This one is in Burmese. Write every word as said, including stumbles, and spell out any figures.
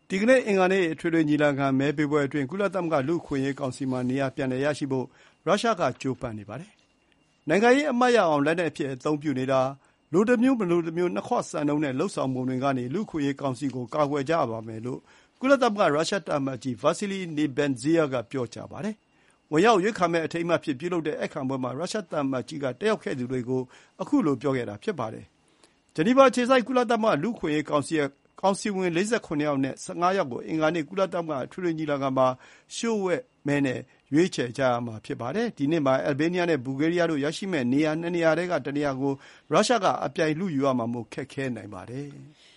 ဒီကနေ့အင်္ဂါနေ့အထွေထွေညီလာခံမဲပေးပွဲအတွင်းကုလသမဂ္ဂလူ့အခွင့်အရေးကောင်စီမှာနေရာပြန်လည်ရရှိဖို့ရုရှားကကြိုးပမ်းနေပါတယ်။နိုင်ငံရေးအမှတ်ရအောင်လက်နက်အဖြစ်အသုံးပြုနေတာ၊လိုတမျိုးမလိုတမျိုးနှစ်ခွစံနှုန်းနဲ့လုပ်ဆောင်ပုံတွေကနေလူ့အခွင့်အရေးကောင်စီကိုကာကွယ်ကြရပါမယ်လို့ကုလသမဂ္ဂရုရှားသံအမတ်ကြီး Vasily Nebenzia ကပြောကြားပါတယ်။ဝင်ရောက်ရွေးခံမယ့်အထိမ်းအမှတ်အဖြစ်ပြုလုပ်တဲ့ဧည့်ခံပွဲမှာရုရှားသံအမတ်ကြီးကတက်ရောက်ခဲ့သူတွေကိုခုလိုပြောခဲ့တာဖြစ်ပါတယ်။ဂျနီဗာအခြေစိုက်ကုလသမဂ္ဂလူ့အခွင့်အရေးကောင်စီရဲ့ကောင်စီဝင်လေးဆယ့်ခုနစ်ယောက်အနက်ဆယ့်ငါးယောက်ကိုအင်္ဂါနေ့ကုလသမဂ္ဂအထွေထွေညီလာခံမှာလျှို့ဝှက်မဲနဲ့ရွေးချယ်ကြရမှာဖြစ်ပါတယ်။ဒီနှစ်မှာအယ်ဘေးနီးယားနဲ့ဘူဂေးရီးယားတို့ရရှိမယ့်နေရာနှစ်နေရာထဲကတနေရာကိုရုရှားကအပြိုင်လုယူရမှာမို့ခက်ခဲနိုင်ပါတယ်။